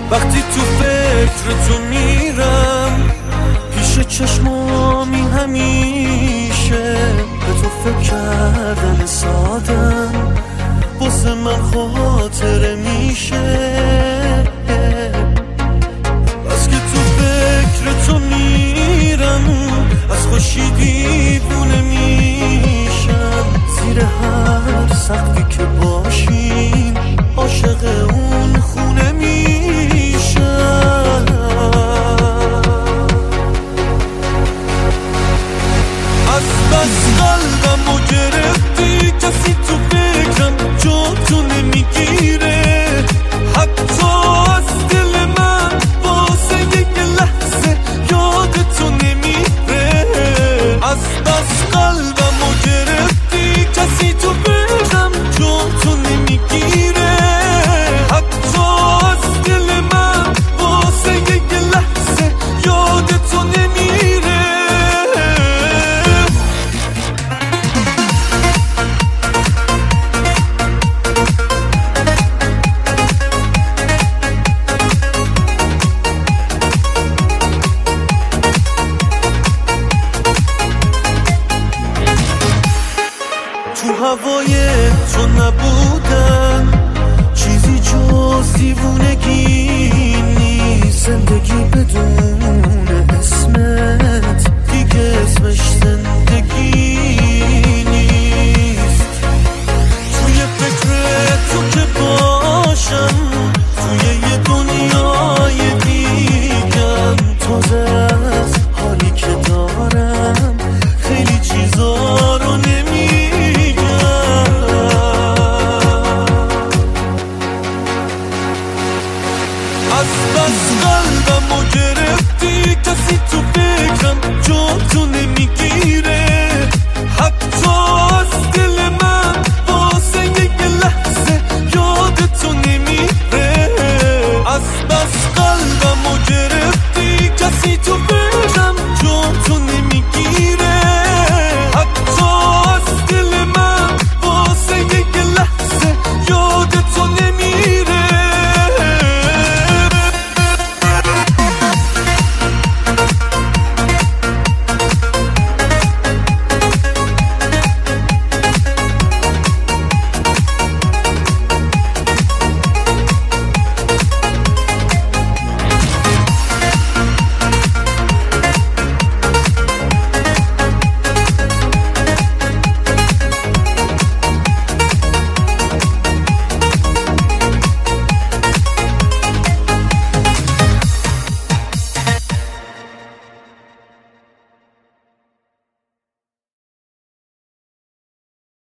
وقتی تو فکر تو میرم پیش چشمامی همیشه به تو فکر کردن سادم واسه من خاطره میشه. بس که تو فکر تو میرم از خوشی دیوونه میشم، زیر هر سقفی که باشیم عاشق اون خونه میشم. از بس قلبمو گرفتی کسی تو فکرم جا تو نمیگیره، حتی از دل من واسه یک لحظه یاد تو نمیره. از بس قلبمو گرفتی کسی تو فکرم جا تو نمیگیره، حتی از دل من واسه یک لحظه یاد تو نمیره. تو هوای تو نبودن چیزی جز دیوونگی نیست، زندگی بدون اسمت دیگه اسمش زندگی نیست. توی فکر تو که باشم توی یه دنیای دیگم، تازه از حالی که دارم خیلی چیزا رو از بس قلبمو گرفتی کسی تو فکرم جا تو نمیگیره، حتی